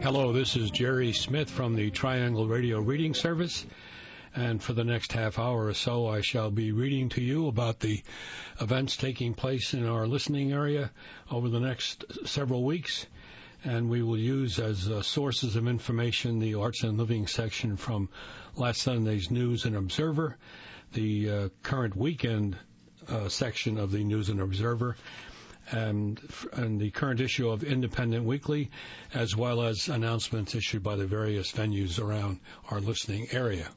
Hello, this is Jerry Smith from the Triangle Radio Reading Service, and for the next half hour or so I shall be reading to you about the events taking place in our listening area over the next several weeks, and we will use as sources of information the Arts and Living section from last Sunday's News and Observer, the current weekend section of the News and Observer, and the current issue of Independent Weekly, as well as announcements issued by the various venues around our listening area.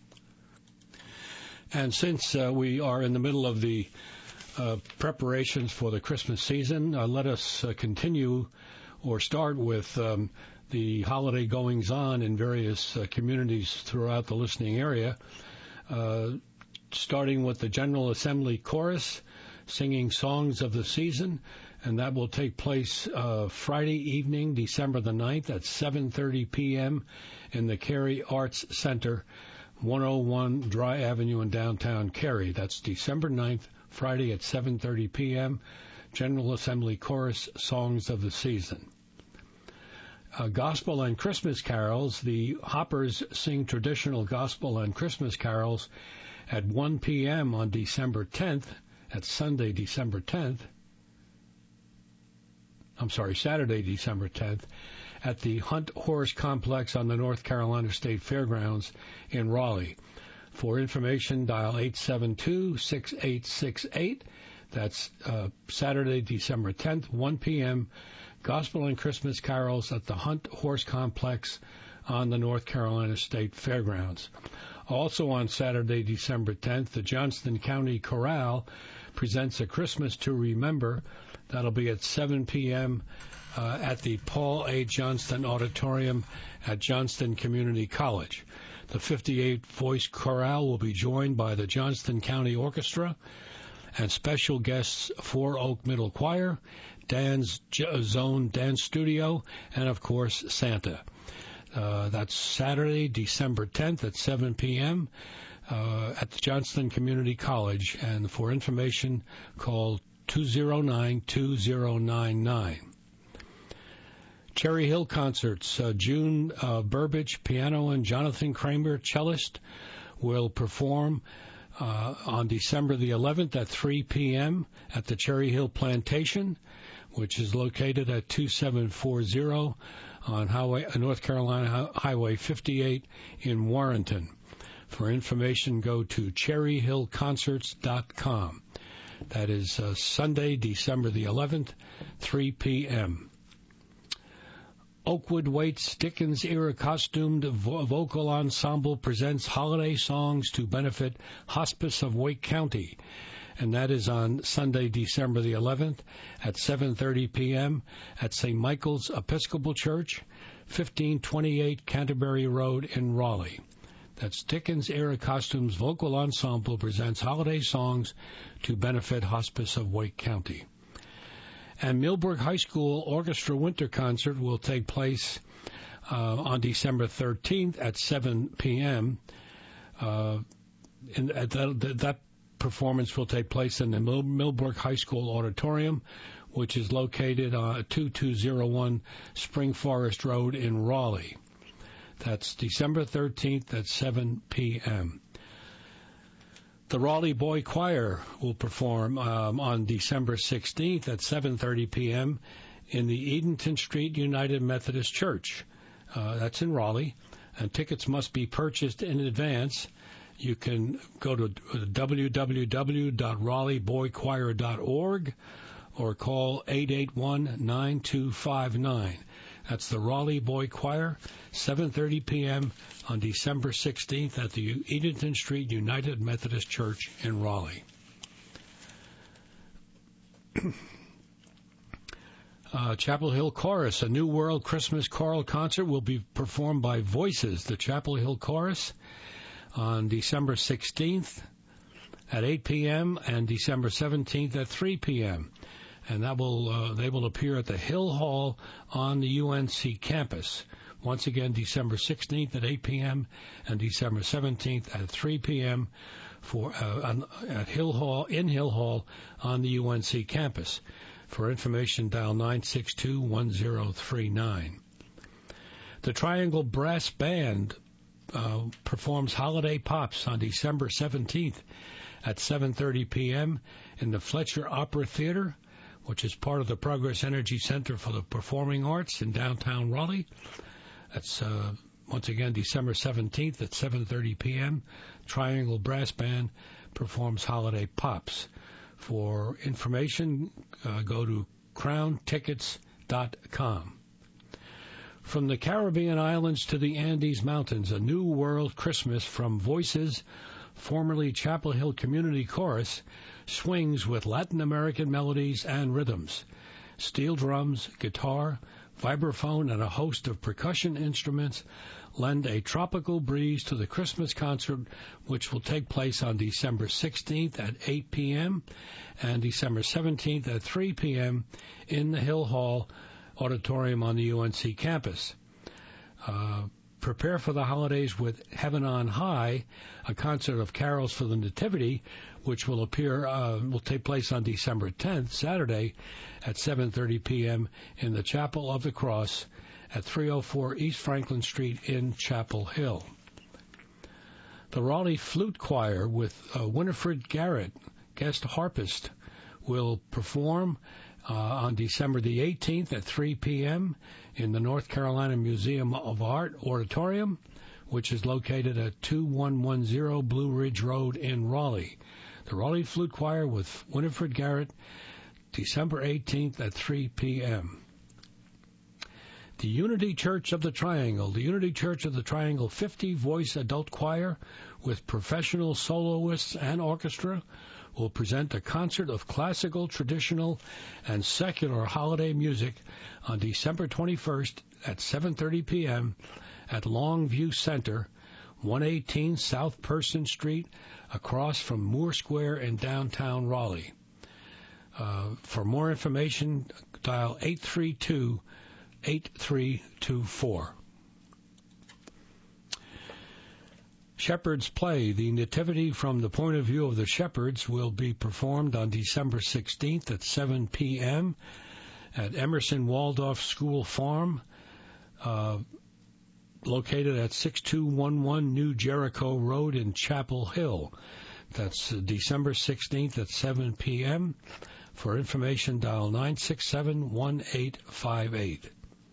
And since we are in the middle of the preparations for the Christmas season, let us continue or start with the holiday goings-on in various communities throughout the listening area, starting with the General Assembly Chorus, singing Songs of the Season, and that will take place Friday evening, December the 9th at 7:30 p.m. in the Cary Arts Center, 101 Dry Avenue in downtown Cary. That's December 9th, Friday at 7:30 p.m., General Assembly Chorus, Songs of the Season. Gospel and Christmas carols. The Hoppers sing traditional gospel and Christmas carols at 1 p.m. on December 10th, at Saturday, December 10th, at the Hunt Horse Complex on the North Carolina State Fairgrounds in Raleigh. For information, dial 872-6868. That's Saturday, December 10th, 1 p.m., Gospel and Christmas carols at the Hunt Horse Complex on the North Carolina State Fairgrounds. Also on Saturday, December 10th, the Johnston County Chorale presents A Christmas to Remember. That'll be at 7 p.m. At the Paul A. Johnston Auditorium at Johnston Community College. The 58-voice chorale will be joined by the Johnston County Orchestra and special guests Four Oak Middle Choir, Dan's Zone Dance Studio, and, of course, Santa. That's Saturday, December 10th at 7 p.m. At the Johnston Community College, and for information, call 209-2099. Cherry Hill Concerts. June Burbidge, piano, and Jonathan Kramer, cellist, will perform on December the 11th at 3 p.m. at the Cherry Hill Plantation, which is located at 2740 on North Carolina Highway 58 in Warrenton. For information, go to cherryhillconcerts.com. That is Sunday, December the 11th, 3 p.m. Oakwood Waits Dickens-era costumed vocal ensemble presents holiday songs to benefit Hospice of Wake County, and that is on Sunday, December the 11th at 7:30 p.m. at St. Michael's Episcopal Church, 1528 Canterbury Road in Raleigh. That's Dickens-era costumes vocal ensemble presents holiday songs to benefit Hospice of Wake County. And Millbrook High School Orchestra Winter Concert will take place on December 13th at 7 p.m. That performance will take place in the Millbrook High School Auditorium, which is located on 2201 Spring Forest Road in Raleigh. That's December 13th at 7 p.m. The Raleigh Boy Choir will perform on December 16th at 7:30 p.m. in the Edenton Street United Methodist Church. That's in Raleigh, and tickets must be purchased in advance. You can go to www.raleighboychoir.org or call 881-9259. That's the Raleigh Boy Choir, 7:30 p.m. on December 16th at the Edenton Street United Methodist Church in Raleigh. Chapel Hill Chorus, a New World Christmas Choral Concert, will be performed by Voices, the Chapel Hill Chorus, on December 16th at 8 p.m. and December 17th at 3 p.m. And that will they will appear at the Hill Hall on the UNC campus. Once again, December 16th at 8 p.m. and December 17th at 3 p.m. at Hill Hall on the UNC campus. For information, dial 962-1039. The Triangle Brass Band performs Holiday Pops on December 17th at 7:30 p.m. in the Fletcher Opera Theater, which is part of the Progress Energy Center for the Performing Arts in downtown Raleigh. That's once again December 17th at 7:30 p.m. Triangle Brass Band performs Holiday Pops. For information, go to crowntickets.com. From the Caribbean islands to the Andes Mountains, a New World Christmas from Voices, formerly Chapel Hill Community Chorus, swings with Latin American melodies and rhythms. Steel drums, guitar, vibraphone, and a host of percussion instruments lend a tropical breeze to the Christmas concert, which will take place on December 16th at 8 p.m. and December 17th at 3 p.m. in the Hill Hall Auditorium on the UNC campus. Prepare for the holidays with Heaven on High, a concert of carols for the Nativity, which will take place on December 10th, Saturday, at 7:30 p.m. in the Chapel of the Cross at 304 East Franklin Street in Chapel Hill. The Raleigh Flute Choir with Winifred Garrett, guest harpist, will perform on December the 18th at 3 p.m. in the North Carolina Museum of Art Auditorium, which is located at 2110 Blue Ridge Road in Raleigh. The Raleigh Flute Choir with Winifred Garrett, December 18th at 3 p.m. The Unity Church of the Triangle. The Unity Church of the Triangle 50-voice adult choir with professional soloists and orchestra will present a concert of classical, traditional, and secular holiday music on December 21st at 7:30 p.m. at Longview Center, 118 South Person Street, across from Moore Square in downtown Raleigh. For more information, dial 832-8324. Shepherds Play. The Nativity from the Point of View of the Shepherds will be performed on December 16th at 7 p.m. at Emerson Waldorf School Farm, located at 6211 New Jericho Road in Chapel Hill. That's December 16th at 7 p.m. For information, dial 967-1858.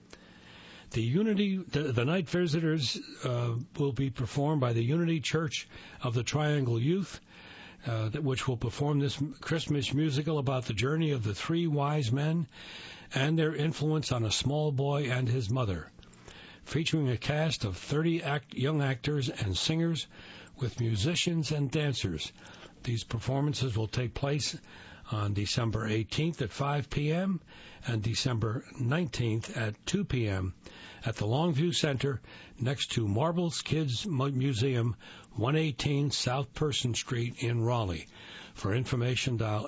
The Night Visitors will be performed by the Unity Church of the Triangle Youth, which will perform this Christmas musical about the journey of the three wise men and their influence on a small boy and his mother, featuring a cast of 30 young actors and singers with musicians and dancers. These performances will take place on December 18th at 5 p.m. and December 19th at 2 p.m. at the Longview Center next to Marbles Kids Museum, 118 South Person Street in Raleigh. For information, dial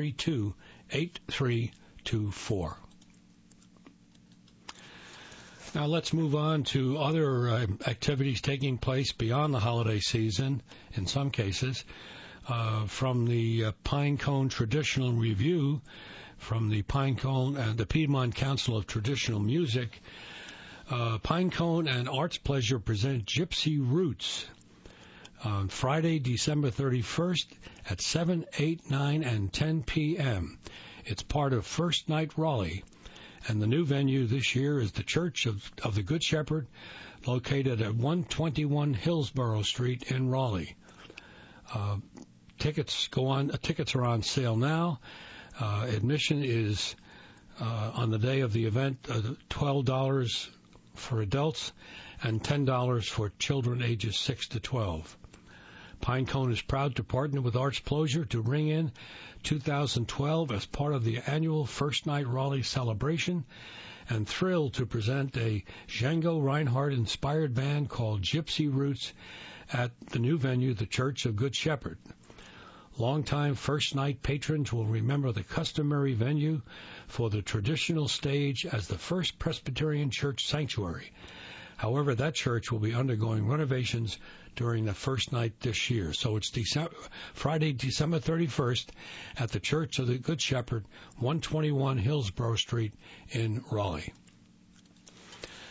832-8324. Now let's move on to other activities taking place beyond the holiday season, in some cases. From the Pinecone Traditional Review, from the the Piedmont Council of Traditional Music, Pinecone and Arts Pleasure present Gypsy Roots on Friday, December 31st at 7, 8, 9, and 10 p.m. It's part of First Night Raleigh, and the new venue this year is the Church of the Good Shepherd, located at 121 Hillsborough Street in Raleigh. Tickets are on sale now. Admission is on the day of the event $12 for adults and $10 for children ages 6 to 12. Pinecone is proud to partner with Arts Pleasure to ring in 2012 as part of the annual First Night Raleigh celebration, and thrilled to present a Django Reinhardt-inspired band called Gypsy Roots at the new venue, the Church of Good Shepherd. Longtime First Night patrons will remember the customary venue for the traditional stage as the First Presbyterian Church Sanctuary. However, that church will be undergoing renovations during the first night this year. So it's Friday, December 31st at the Church of the Good Shepherd, 121 Hillsborough Street in Raleigh.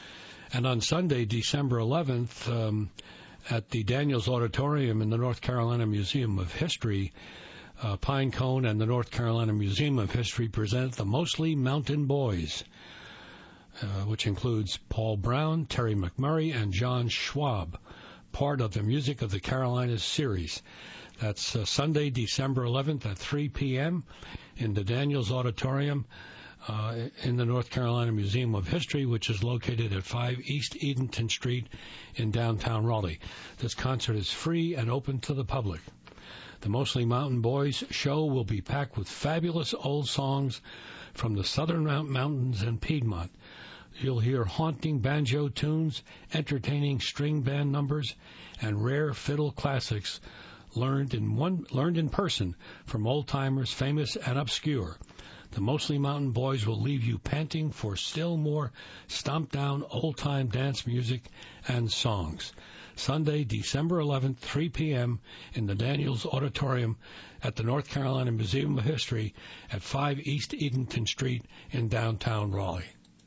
And on Sunday, December 11th, at the Daniels Auditorium in the North Carolina Museum of History, Pinecone and the North Carolina Museum of History present the Mosley Mountain Boys, which includes Paul Brown, Terry McMurray, and John Schwab, part of the Music of the Carolinas series. That's Sunday, December 11th at 3 p.m. in the Daniels Auditorium in the North Carolina Museum of History, which is located at 5 East Edenton Street in downtown Raleigh. This concert is free and open to the public. The Mosley Mountain Boys show will be packed with fabulous old songs from the southern mountains and Piedmont. You'll hear haunting banjo tunes, entertaining string band numbers, and rare fiddle classics learned in person from old-timers famous and obscure. The Mosley Mountain Boys will leave you panting for still more stomp-down old-time dance music and songs. Sunday, December 11th, 3 p.m. in the Daniels Auditorium at the North Carolina Museum of History at 5 East Edenton Street in downtown Raleigh.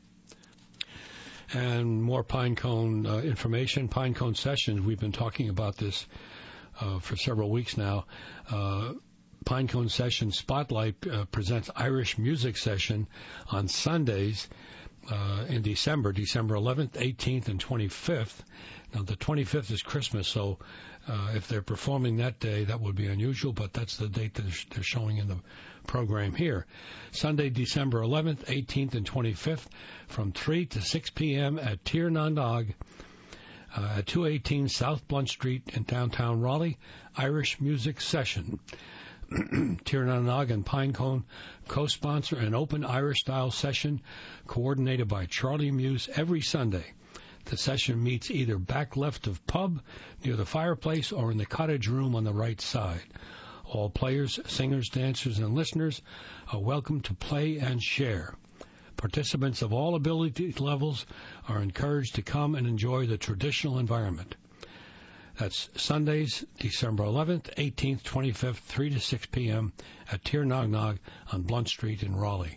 And more Pinecone information, Pinecone Sessions. We've been talking about this for several weeks now. Pinecone Session Spotlight presents Irish Music Session on Sundays in December 11th, 18th, and 25th. Now, the 25th is Christmas, so if they're performing that day, that would be unusual, but that's the date that they're showing in the program here. Sunday, December 11th, 18th, and 25th from 3 to 6 p.m. at Tir na Nog at 218 South Blunt Street in downtown Raleigh, Irish Music Session. Tir na Nog and Pinecone co-sponsor an open Irish-style session coordinated by Charlie Muse every Sunday. The session meets either back left of pub, near the fireplace, or in the cottage room on the right side. All players, singers, dancers, and listeners are welcome to play and share. Participants of all ability levels are encouraged to come and enjoy the traditional environment. That's Sundays, December 11th, 18th, 25th, 3 to 6 p.m. at Tir na Nog on Blunt Street in Raleigh.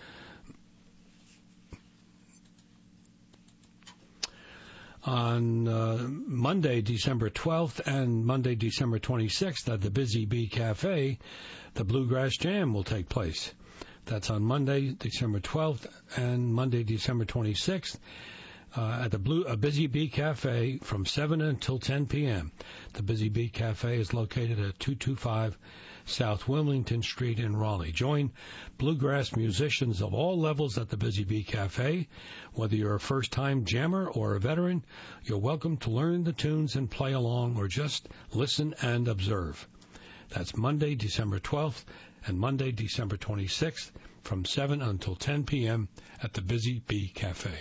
On Monday, December 12th and Monday, December 26th at the Busy Bee Cafe, the Bluegrass Jam will take place. That's on Monday, December 12th and Monday, December 26th at the Busy Bee Cafe from 7 until 10 p.m. The Busy Bee Cafe is located at 225 South Wilmington Street in Raleigh. Join bluegrass musicians of all levels at the Busy Bee Cafe. Whether you're a first-time jammer or a veteran, you're welcome to learn the tunes and play along or just listen and observe. That's Monday, December 12th and Monday, December 26th from 7 until 10 p.m. at the Busy Bee Cafe.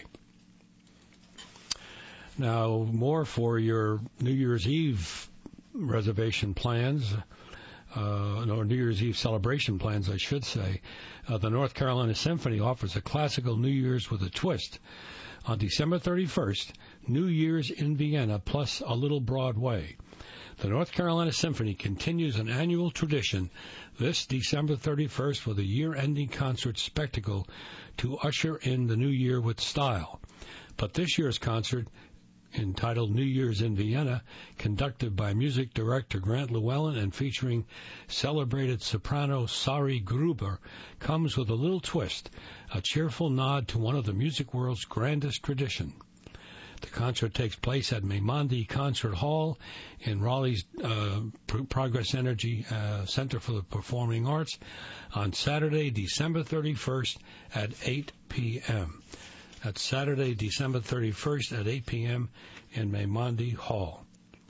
Now, more for your New Year's Eve reservation plans, or New Year's Eve celebration plans, I should say. The North Carolina Symphony offers a classical New Year's with a twist. On December 31st, New Year's in Vienna plus a little Broadway. The North Carolina Symphony continues an annual tradition this December 31st with a year-ending concert spectacle to usher in the new year with style. But this year's concert, entitled New Year's in Vienna, conducted by music director Grant Llewellyn and featuring celebrated soprano Sari Gruber, comes with a little twist, a cheerful nod to one of the music world's grandest tradition. The concert takes place at Maimandi Concert Hall in Raleigh's Progress Energy Center for the Performing Arts on Saturday, December 31st at 8 p.m. That's Saturday, December 31st at 8 p.m. in Maimandi Hall.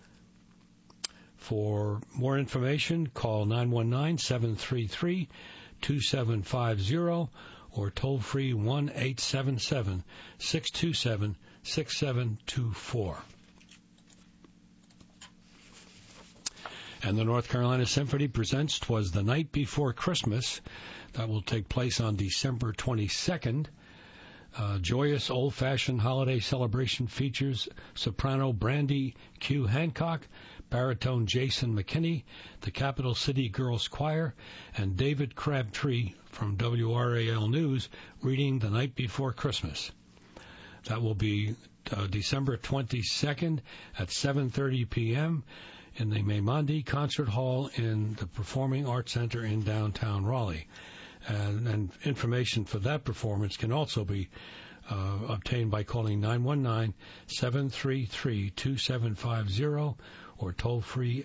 For more information, call 919-733-2750 or toll-free 1-877-627-6724. And the North Carolina Symphony presents 'Twas the Night Before Christmas. That will take place on December 22nd. Joyous old-fashioned holiday celebration features soprano Brandy Q. Hancock, baritone Jason McKinney, the Capital City Girls Choir, and David Crabtree from WRAL News reading The Night Before Christmas. That will be December 22nd at 7:30 p.m. in the Maimandi Concert Hall in the Performing Arts Center in downtown Raleigh. And information for that performance can also be obtained by calling 919-733-2750 or toll-free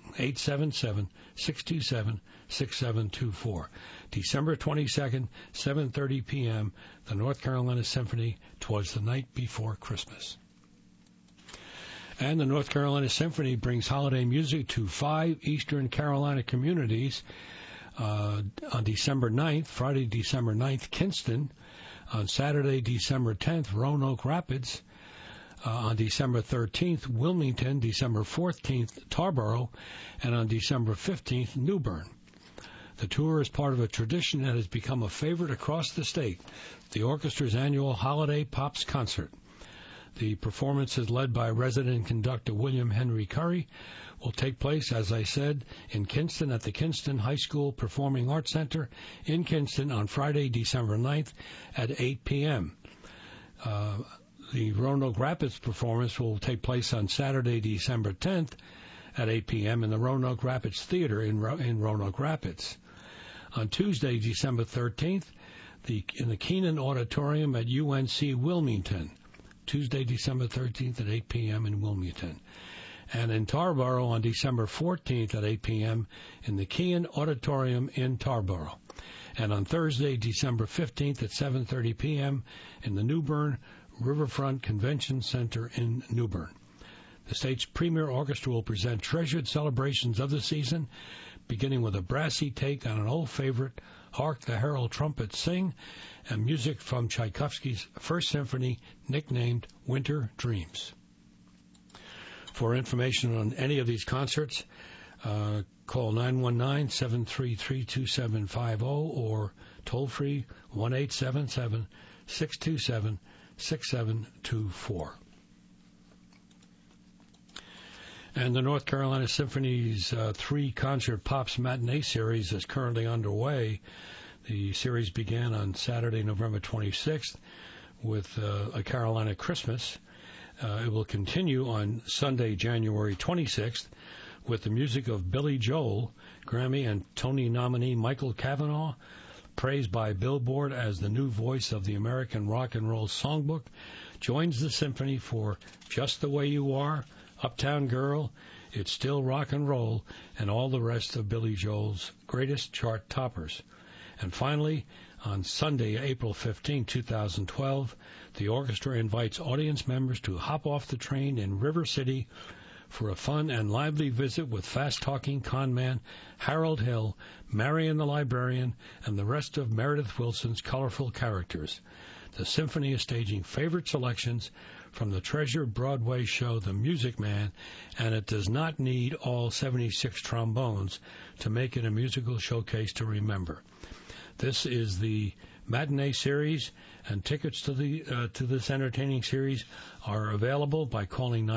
877-627-6724. December 22nd, 7:30 p.m., the North Carolina Symphony, "'Twas the Night Before Christmas." And the North Carolina Symphony brings holiday music to 5 Eastern Carolina communities on December 9th, Friday, December 9th, Kinston. On Saturday, December 10th, Roanoke Rapids. On December 13th, Wilmington. December 14th, Tarboro. And on December 15th, New Bern. The tour is part of a tradition that has become a favorite across the state, the orchestra's annual Holiday Pops concert. The performance is led by resident conductor William Henry Curry, will take place, as I said, in Kinston at the Kinston High School Performing Arts Center in Kinston on Friday, December 9th at 8 p.m. The Roanoke Rapids performance will take place on Saturday, December 10th at 8 p.m. in the Roanoke Rapids Theater in Roanoke Rapids. On Tuesday, December 13th, in the Keenan Auditorium at UNC Wilmington. Tuesday, December 13th at 8 p.m. in Wilmington. And in Tarboro on December 14th at 8 p.m. in the Kean Auditorium in Tarboro. And on Thursday, December 15th at 7:30 p.m. in the New Bern Riverfront Convention Center in New Bern. The state's premier orchestra will present treasured celebrations of the season, beginning with a brassy take on an old favorite, Hark the Herald Trumpets Sing, and music from Tchaikovsky's First Symphony, nicknamed Winter Dreams. For information on any of these concerts, call 919-733-2750 or toll-free 1-877-627-6724. And the North Carolina Symphony's 3-concert Pops Matinee Series is currently underway. The series began on Saturday, November 26th with A Carolina Christmas. It will continue on Sunday, January 26th with the music of Billy Joel, Grammy and Tony nominee Michael Cavanaugh, praised by Billboard as the new voice of the American Rock and Roll Songbook, joins the symphony for Just the Way You Are, Uptown Girl, It's Still Rock and Roll, and all the rest of Billy Joel's greatest chart toppers. And finally, on Sunday, April 15, 2012, the orchestra invites audience members to hop off the train in River City for a fun and lively visit with fast-talking con man Harold Hill, Marion the Librarian, and the rest of Meredith Wilson's colorful characters. The symphony is staging favorite selections from the treasured Broadway show The Music Man, and it does not need all 76 trombones to make it a musical showcase to remember. This is the matinee series, and tickets to this entertaining series are available by calling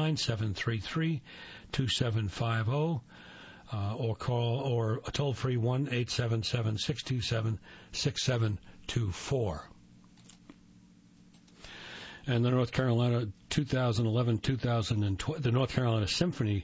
919-733-2750 or toll free 1-877-627-6724. And the North Carolina 2011-2012, the North Carolina Symphony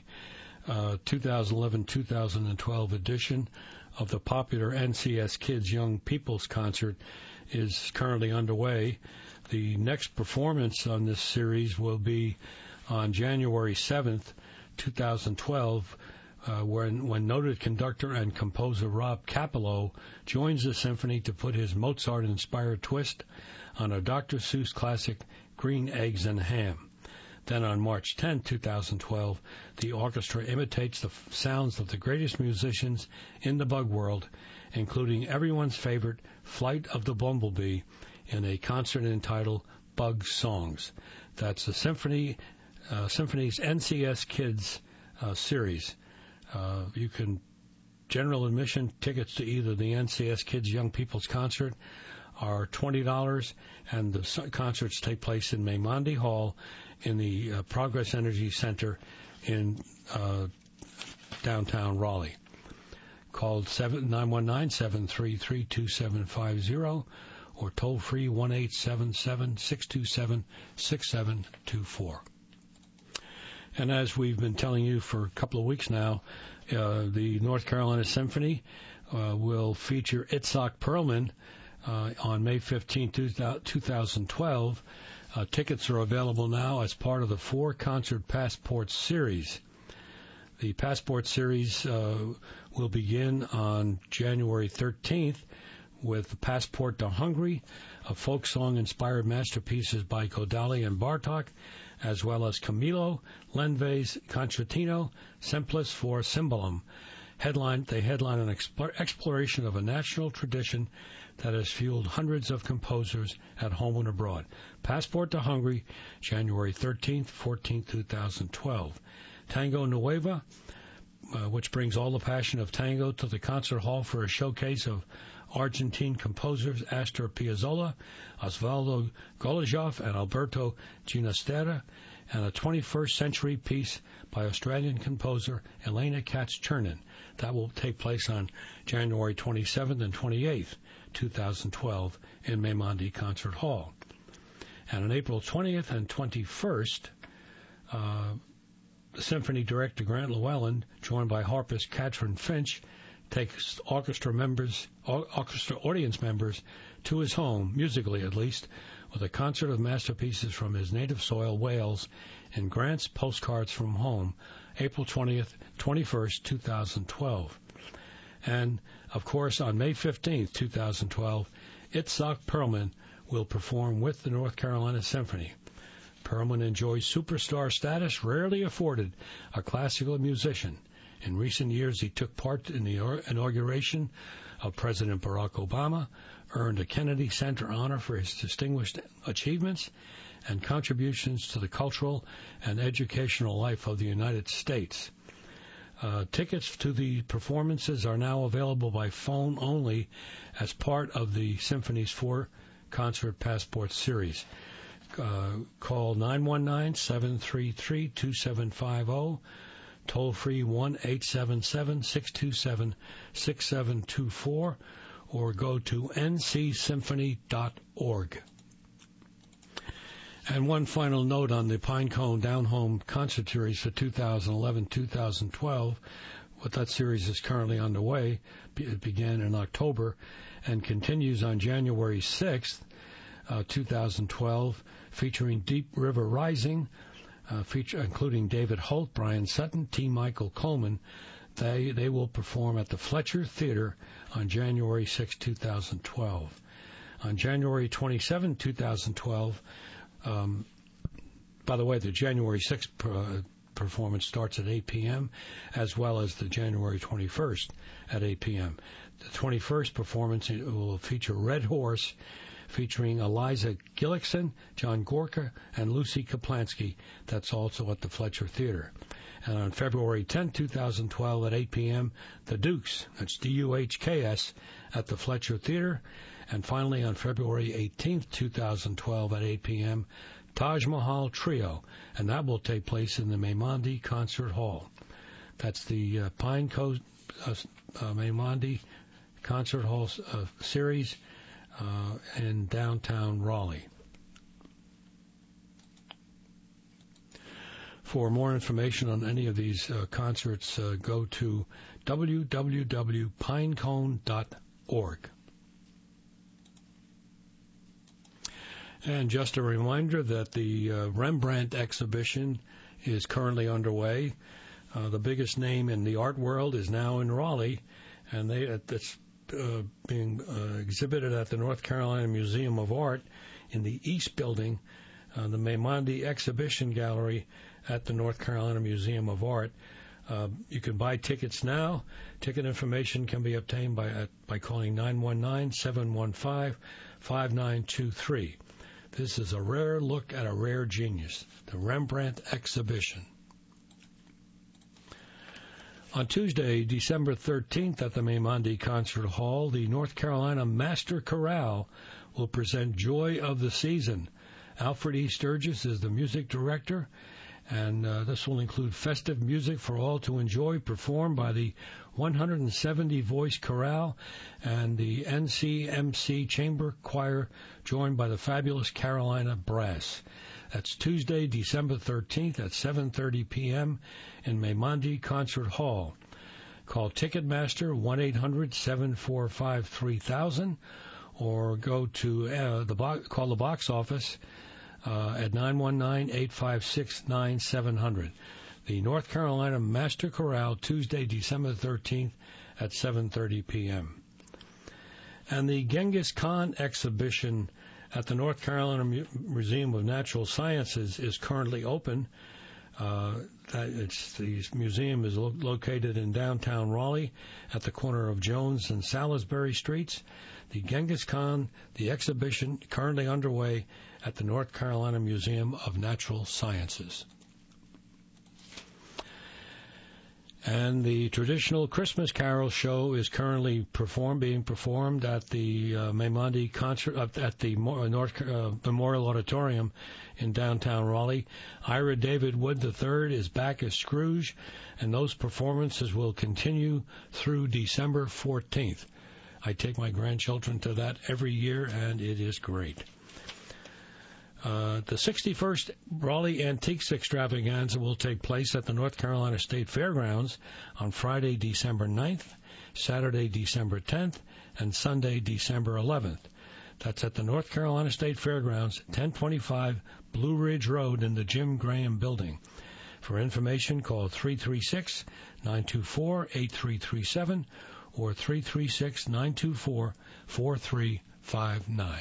2011-2012 edition of the popular NCS Kids Young People's Concert is currently underway. The next performance on this series will be on January 7th, 2012, when noted conductor and composer Rob Capello joins the symphony to put his Mozart-inspired twist on a Dr. Seuss classic, Green Eggs and Ham. Then on March 10, 2012, the orchestra imitates the sounds of the greatest musicians in the bug world, including everyone's favorite Flight of the Bumblebee, in a concert entitled Bug Songs. That's the Symphony's NCS Kids series. You can general admission tickets to either the NCS Kids Young People's Concert are $20, and the concerts take place in Maimandi Hall in the Progress Energy Center in downtown Raleigh. Call 919-733-2750 or toll-free 1-877-627-6724. And as we've been telling you for a couple of weeks now, the North Carolina Symphony will feature Itzhak Perlman on May 15, 2012. Tickets are available now as part of the 4-concert Passport Series. The Passport Series will begin on January 13th with Passport to Hungary, a folk song-inspired masterpieces by Kodaly and Bartok, as well as Camilo, Lenve's Concertino, Simples for Cymbalum. They headline an exploration of a national tradition that has fueled hundreds of composers at home and abroad. Passport to Hungary, January 13th, 14th, 2012. Tango Nueva, which brings all the passion of tango to the concert hall for a showcase of Argentine composers Astor Piazzolla, Osvaldo Golizhov, and Alberto Ginastera, and a 21st century piece by Australian composer Elena Katz-Chernin. That will take place on January 27th and 28th, 2012, in Maimandi Concert Hall. And on April 20th and 21st, the Symphony Director Grant Llewellyn, joined by harpist Katrin Finch, takes orchestra audience members to his home, musically at least, with a concert of masterpieces from his native soil, Wales, in Grant's Postcards from Home, April 20th, 21st, 2012. And, of course, on May 15th, 2012, Itzhak Perlman will perform with the North Carolina Symphony. Perlman enjoys superstar status rarely afforded a classical musician. In recent years, he took part in the inauguration of President Barack Obama, earned a Kennedy Center honor for his distinguished achievements and contributions to the cultural and educational life of the United States. Tickets to the performances are now available by phone only as part of the Symphony's 4-concert Passport Series. Call 919-733-2750, toll-free 1-877-627-6724, or go to ncsymphony.org. And one final note on the Pinecone Down Home Concert Series for 2011-2012. What that series is currently underway. It began in October and continues on January 6th, 2012, featuring Deep River Rising, including David Holt, Brian Sutton, T. Michael Coleman. They will perform at the Fletcher Theater on January 6, 2012. On January 27, 2012, by the way, the January 6th performance starts at 8 p.m., as well as the January 21st at 8 p.m. The 21st performance will feature Red Horse, featuring Eliza Gillickson, John Gorka, and Lucy Kaplansky. That's also at the Fletcher Theater. And on February 10, 2012, at 8 p.m., the Dukes, that's D-U-H-K-S, at the Fletcher Theater. And finally, on February 18, 2012, at 8 p.m., Taj Mahal Trio, and that will take place in the Maimandi Concert Hall. That's the Pinecone Maimandi Concert Hall series in downtown Raleigh. For more information on any of these concerts, go to www.pinecone.org. And just a reminder that the Rembrandt exhibition is currently underway. The biggest name in the art world is now in Raleigh, and it's being exhibited at the North Carolina Museum of Art in the East Building, the Maimandi Exhibition Gallery at the North Carolina Museum of Art. You can buy tickets now. Ticket information can be obtained by calling 919-715-5923. This is a rare look at a rare genius, the Rembrandt exhibition. On Tuesday, December 13th, at the Maimandi Concert Hall, the North Carolina Master Chorale will present Joy of the Season. Alfred E. Sturgis is the music director, And this will include festive music for all to enjoy, performed by the 170-voice chorale and the NCMC Chamber Choir, joined by the fabulous Carolina Brass. That's Tuesday, December 13th at 7:30 p.m. in Maimandi Concert Hall. Call Ticketmaster 1-800-745-3000 or go to call the box office at 919-856-9700. The North Carolina Master Chorale, Tuesday, December 13th at 7:30 p.m. And the Genghis Khan exhibition at the North Carolina Museum of Natural Sciences is currently open. The museum is located in downtown Raleigh at the corner of Jones and Salisbury Streets. The Genghis Khan, the exhibition currently underway at the North Carolina Museum of Natural Sciences. And the traditional Christmas Carol show is currently being performed at the Maimandi concert at the North Memorial Auditorium in downtown Raleigh. Ira David Wood III is back as Scrooge, and those performances will continue through December 14th. I take my grandchildren to that every year, and it is great. The 61st Raleigh Antiques Extravaganza will take place at the North Carolina State Fairgrounds on Friday, December 9th, Saturday, December 10th, and Sunday, December 11th. That's at the North Carolina State Fairgrounds, 1025 Blue Ridge Road in the Jim Graham Building. For information, call 336-924-8337 or 336-924-4359.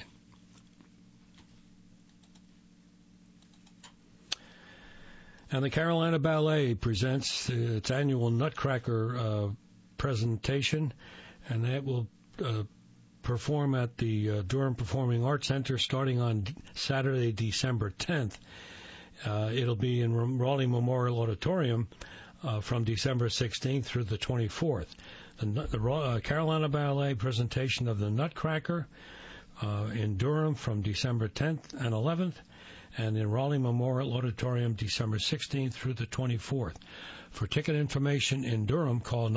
And the Carolina Ballet presents its annual Nutcracker presentation, and that will perform at the Durham Performing Arts Center starting on Saturday, December 10th. It'll be in Raleigh Memorial Auditorium from December 16th through the 24th. The Carolina Ballet presentation of the Nutcracker in Durham from December 10th and 11th, and in Raleigh Memorial Auditorium December 16th through the 24th. For ticket information in Durham, call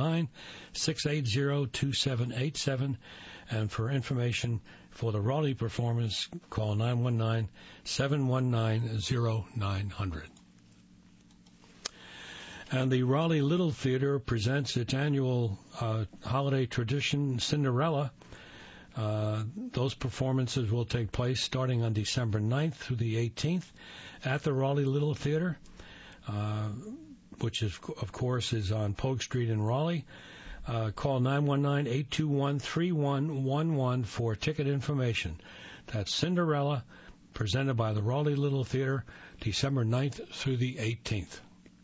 919-680-2787, and for information for the Raleigh performance, call 919-719-0900. And the Raleigh Little Theater presents its annual holiday tradition, Cinderella. Those performances will take place starting on December 9th through the 18th at the Raleigh Little Theater, which is, of course, is on Polk Street in Raleigh. Call 919-821-3111 for ticket information. That's Cinderella, presented by the Raleigh Little Theater, December 9th through the 18th.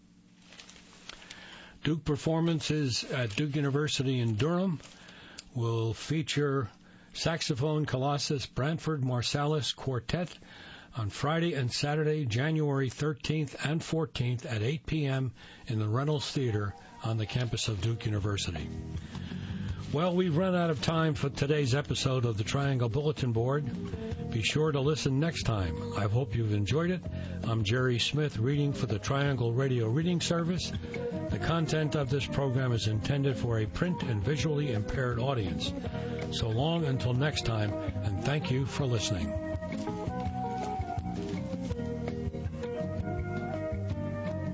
Duke performances at Duke University in Durham will feature saxophone Colossus Branford Marsalis Quartet on Friday and Saturday, January 13th and 14th at 8 p.m. in the Reynolds Theater on the campus of Duke University. Well, we've run out of time for today's episode of the Triangle Bulletin Board. Be sure to listen next time. I hope you've enjoyed it. I'm Jerry Smith, reading for the Triangle Radio Reading Service. The content of this program is intended for a print and visually impaired audience. So long until next time, and thank you for listening.